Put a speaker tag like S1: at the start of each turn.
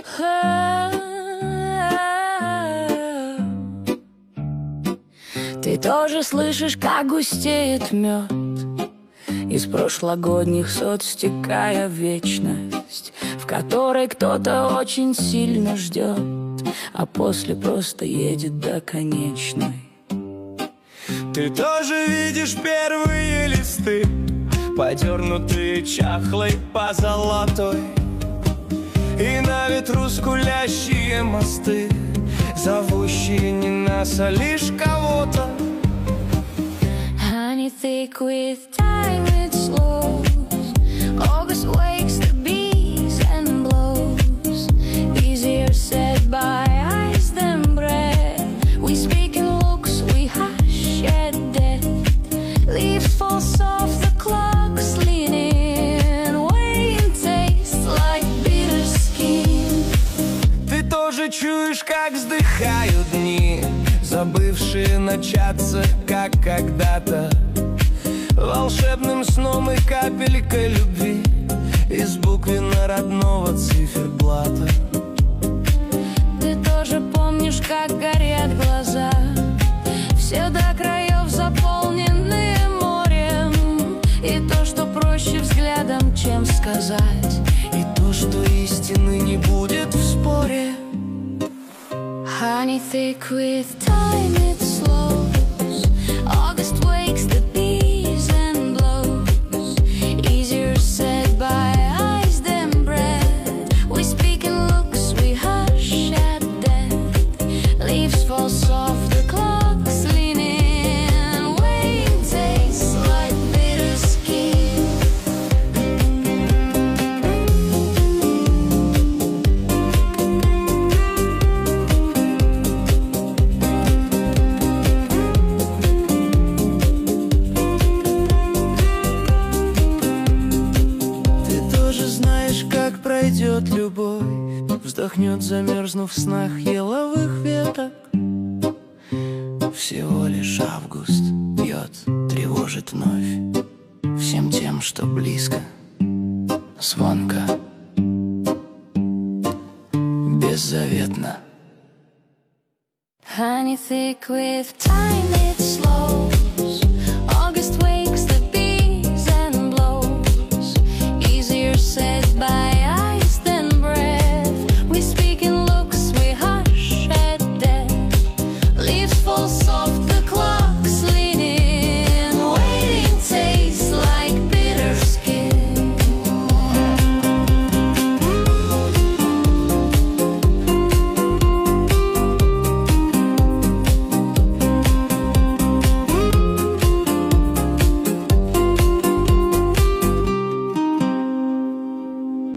S1: Ты тоже слышишь, как густеет мед, из прошлогодних сот стекая в вечность, в которой кто-то очень сильно ждет, а после просто едет до конечной.
S2: Ты тоже видишь первые листы, подернутые чахлой позолотой, и на ветру скулящие мосты, зовущие не нас, а лишь кого-то.
S1: Honey thick with time it slows, August wakes the bees and blows, easier said by eyes than breath. We speak in looks, we hush at death. Leaves fall soft, the clock's leaning, waiting tastes like bitter skin.
S2: Ты тоже чуешь, как вздыхают дни, забывшие начаться, как когда-то, волшебным сном и капелькой любви из буквенно-родного циферблата.
S1: Ты тоже помнишь, как горят глаза, все до краев заполненные морем, и то, что проще взглядом, чем сказать,
S2: и то, что истины не будет в споре.
S1: Honey thick with time it slows, August wakes the bees and blows, easier said by eyes than breath. We speak in looks, we hush at death. Leaves fall soft, the clock's leaning, waiting tastes like bitter skin.
S2: Пройдет любовь, вздохнет, замерзнув в снах еловых веток. Всего лишь август пьет, тревожит вновь всем тем, что близко, звонко, беззаветно.
S1: Honey thick with time it slows.